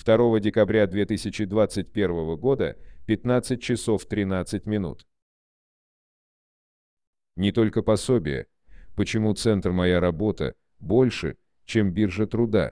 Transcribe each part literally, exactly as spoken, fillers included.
второго декабря две тысячи двадцать первого года, пятнадцать часов тринадцать минут. Не только пособие. Почему центр «Моя работа» больше, чем биржа труда?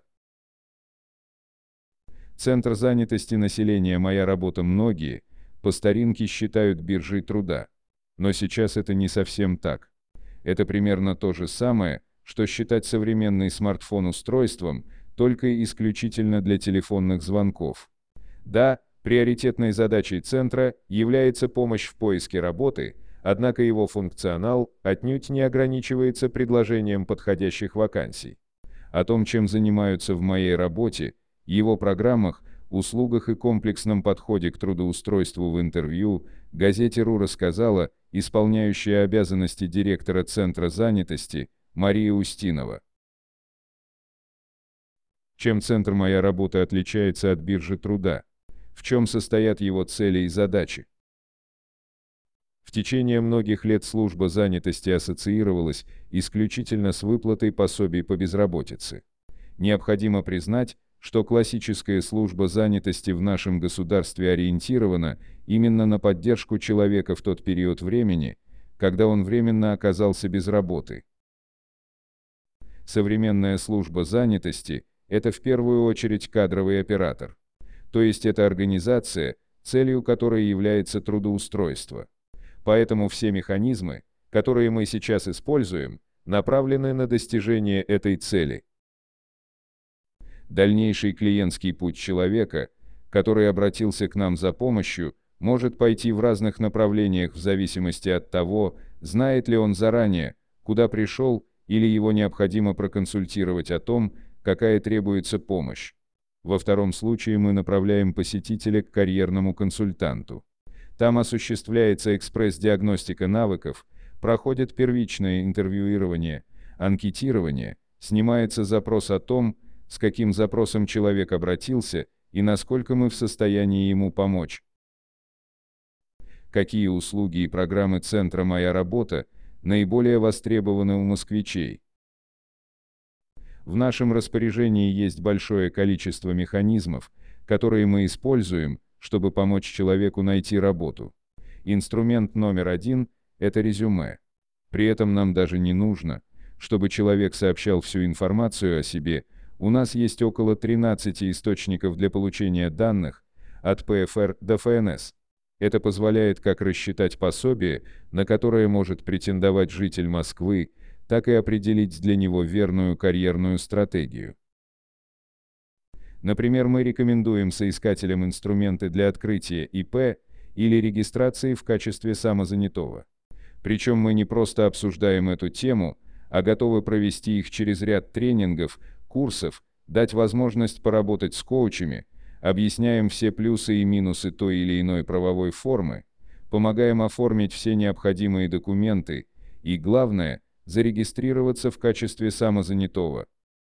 Центр занятости населения «Моя работа» многие, по старинке, считают биржей труда. Но сейчас это не совсем так. Это примерно то же самое, что считать современный смартфон устройством только исключительно для телефонных звонков. Да, приоритетной задачей центра является помощь в поиске работы, однако его функционал отнюдь не ограничивается предложением подходящих вакансий. О том, чем занимаются в «Моей работе», его программах, услугах и комплексном подходе к трудоустройству в интервью, газете РУ рассказала исполняющая обязанности директора Центра занятости Мария Устинова. Чем центр «Моя работа» отличается от биржи труда? В чем состоят его цели и задачи? В течение многих лет служба занятости ассоциировалась исключительно с выплатой пособий по безработице. Необходимо признать, что классическая служба занятости в нашем государстве ориентирована именно на поддержку человека в тот период времени, когда он временно оказался без работы. Современная служба занятости – это в первую очередь кадровый оператор. То есть это организация, целью которой является трудоустройство. Поэтому все механизмы, которые мы сейчас используем, направлены на достижение этой цели. Дальнейший клиентский путь человека, который обратился к нам за помощью, может пойти в разных направлениях в зависимости от того, знает ли он заранее, куда пришел, или его необходимо проконсультировать о том, какая требуется помощь. Во втором случае мы направляем посетителя к карьерному консультанту. Там осуществляется экспресс-диагностика навыков, проходит первичное интервьюирование, анкетирование, снимается запрос о том, с каким запросом человек обратился и насколько мы в состоянии ему помочь. Какие услуги и программы центра «Моя работа» наиболее востребованы у москвичей? В нашем распоряжении есть большое количество механизмов, которые мы используем, чтобы помочь человеку найти работу. Инструмент номер один – это резюме. При этом нам даже не нужно, чтобы человек сообщал всю информацию о себе. У нас есть около тринадцати источников для получения данных, от пэ эф эр до эф эн эс. Это позволяет как рассчитать пособие, на которое может претендовать житель Москвы, так и определить для него верную карьерную стратегию. Например, мы рекомендуем соискателям инструменты для открытия и пэ или регистрации в качестве самозанятого. Причем мы не просто обсуждаем эту тему, а готовы провести их через ряд тренингов, курсов, дать возможность поработать с коучами, объясняем все плюсы и минусы той или иной правовой формы, помогаем оформить все необходимые документы и, главное, зарегистрироваться в качестве самозанятого.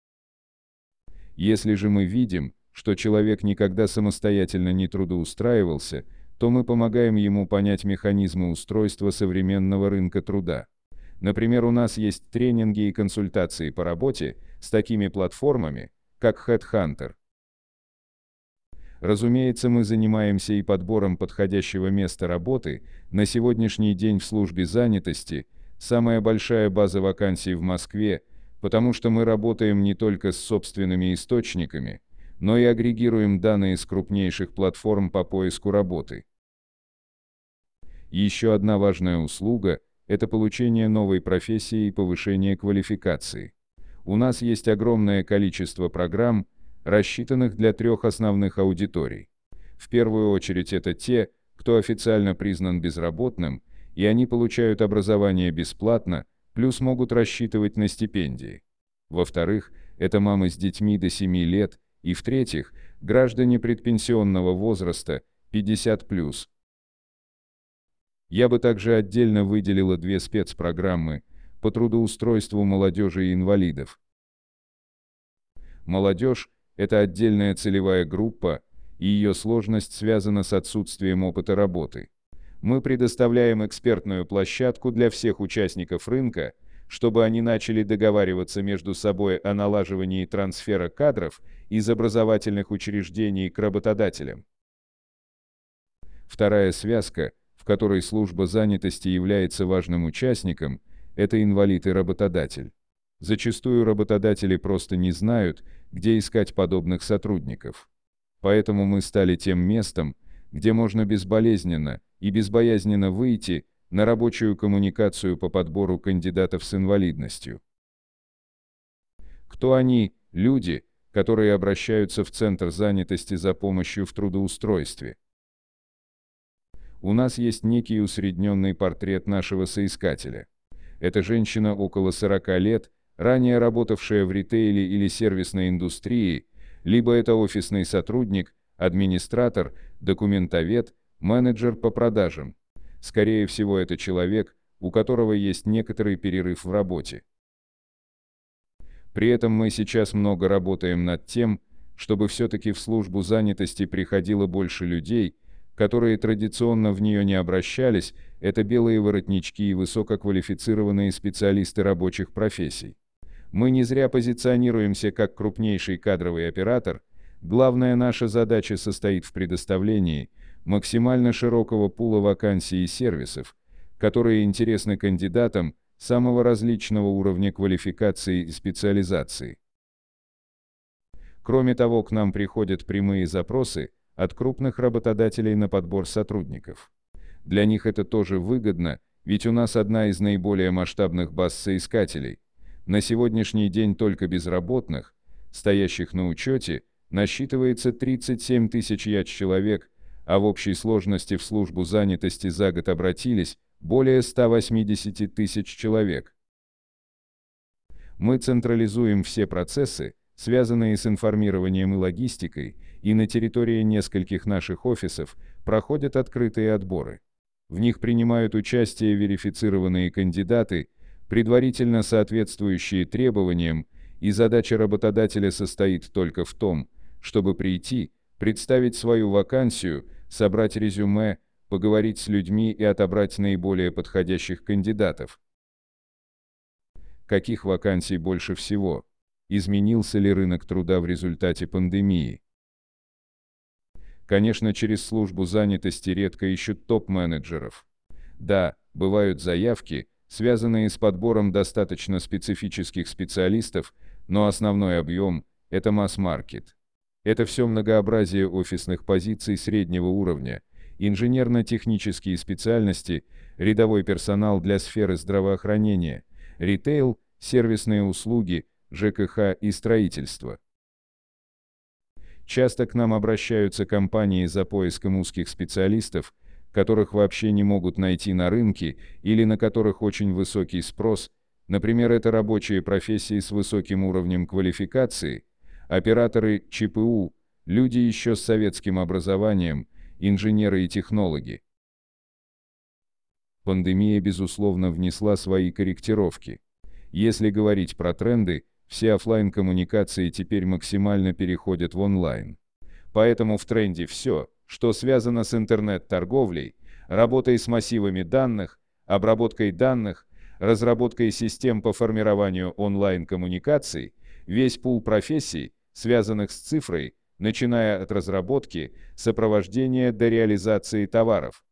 Если же мы видим, что человек никогда самостоятельно не трудоустраивался, то мы помогаем ему понять механизмы устройства современного рынка труда. Например, у нас есть тренинги и консультации по работе с такими платформами, как HeadHunter. Разумеется, мы занимаемся и подбором подходящего места работы. На сегодняшний день в службе занятости самая большая база вакансий в Москве, потому что мы работаем не только с собственными источниками, но и агрегируем данные с крупнейших платформ по поиску работы. Еще одна важная услуга – это получение новой профессии и повышение квалификации. У нас есть огромное количество программ, рассчитанных для трех основных аудиторий. В первую очередь это те, кто официально признан безработным, и они получают образование бесплатно, плюс могут рассчитывать на стипендии. Во-вторых, это мамы с детьми до семи лет, и в-третьих, граждане предпенсионного возраста пятьдесят плюс. Я бы также отдельно выделила две спецпрограммы по трудоустройству молодежи и инвалидов. Молодежь – это отдельная целевая группа, и ее сложность связана с отсутствием опыта работы. Мы предоставляем экспертную площадку для всех участников рынка, чтобы они начали договариваться между собой о налаживании трансфера кадров из образовательных учреждений к работодателям. Вторая связка, в которой служба занятости является важным участником, это инвалид и работодатель. Зачастую работодатели просто не знают, где искать подобных сотрудников. Поэтому мы стали тем местом, где можно безболезненно и безбоязненно выйти на рабочую коммуникацию по подбору кандидатов с инвалидностью. Кто они? Люди, которые обращаются в Центр занятости за помощью в трудоустройстве. У нас есть некий усредненный портрет нашего соискателя. Это женщина около сорока лет, ранее работавшая в ритейле или сервисной индустрии, либо это офисный сотрудник, администратор, документовед, менеджер по продажам. Скорее всего, это человек, у которого есть некоторый перерыв в работе. При этом мы сейчас много работаем над тем, чтобы все-таки в службу занятости приходило больше людей, которые традиционно в нее не обращались, это белые воротнички и высококвалифицированные специалисты рабочих профессий. Мы не зря позиционируемся как крупнейший кадровый оператор. Главная наша задача состоит в предоставлении максимально широкого пула вакансий и сервисов, которые интересны кандидатам самого различного уровня квалификации и специализации. Кроме того, к нам приходят прямые запросы от крупных работодателей на подбор сотрудников. Для них это тоже выгодно, ведь у нас одна из наиболее масштабных баз соискателей. На сегодняшний день только безработных, стоящих на учете, насчитывается тридцать семь тысяч человек, а в общей сложности в службу занятости за год обратились более ста восьмидесяти тысяч человек. Мы централизуем все процессы, связанные с информированием и логистикой, и на территории нескольких наших офисов проходят открытые отборы. В них принимают участие верифицированные кандидаты, предварительно соответствующие требованиям, и задача работодателя состоит только в том, чтобы прийти, представить свою вакансию, собрать резюме, поговорить с людьми и отобрать наиболее подходящих кандидатов. Каких вакансий больше всего? Изменился ли рынок труда в результате пандемии? Конечно, через службу занятости редко ищут топ-менеджеров. Да, бывают заявки, связанные с подбором достаточно специфических специалистов, но основной объем – это масс-маркет. Это все многообразие офисных позиций среднего уровня, инженерно-технические специальности, рядовой персонал для сферы здравоохранения, ритейл, сервисные услуги, ЖКХ и строительство. Часто к нам обращаются компании за поиском узких специалистов, которых вообще не могут найти на рынке или на которых очень высокий спрос, например, это рабочие профессии с высоким уровнем квалификации, операторы ЧПУ, люди еще с советским образованием, инженеры и технологи. Пандемия, безусловно, внесла свои корректировки. Если говорить про тренды, все офлайн-коммуникации теперь максимально переходят в онлайн. Поэтому в тренде все, что связано с интернет-торговлей, работой с массивами данных, обработкой данных, разработкой систем по формированию онлайн-коммуникаций, весь пул профессий, связанных с цифрой, начиная от разработки, сопровождения до реализации товаров.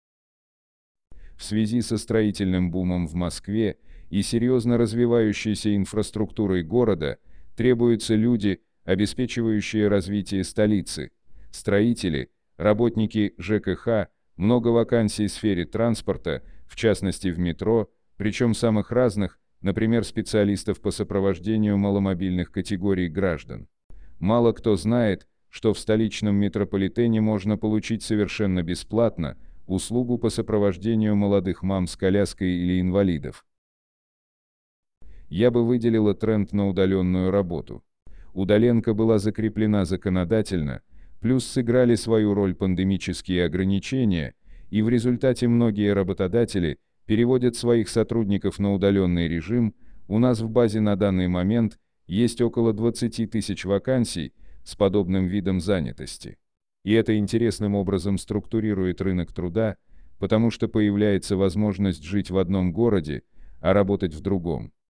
В связи со строительным бумом в Москве и серьезно развивающейся инфраструктурой города требуются люди, обеспечивающие развитие столицы, строители, работники ЖКХ, много вакансий в сфере транспорта, в частности в метро, причем самых разных, например, специалистов по сопровождению маломобильных категорий граждан. Мало кто знает, что в столичном метрополитене можно получить совершенно бесплатно услугу по сопровождению молодых мам с коляской или инвалидов. Я бы выделила тренд на удаленную работу. Удаленка была закреплена законодательно, плюс сыграли свою роль пандемические ограничения, и в результате многие работодатели переводят своих сотрудников на удаленный режим. У нас в базе на данный момент есть около двадцати тысяч вакансий с подобным видом занятости. И это интересным образом структурирует рынок труда, потому что появляется возможность жить в одном городе, а работать в другом.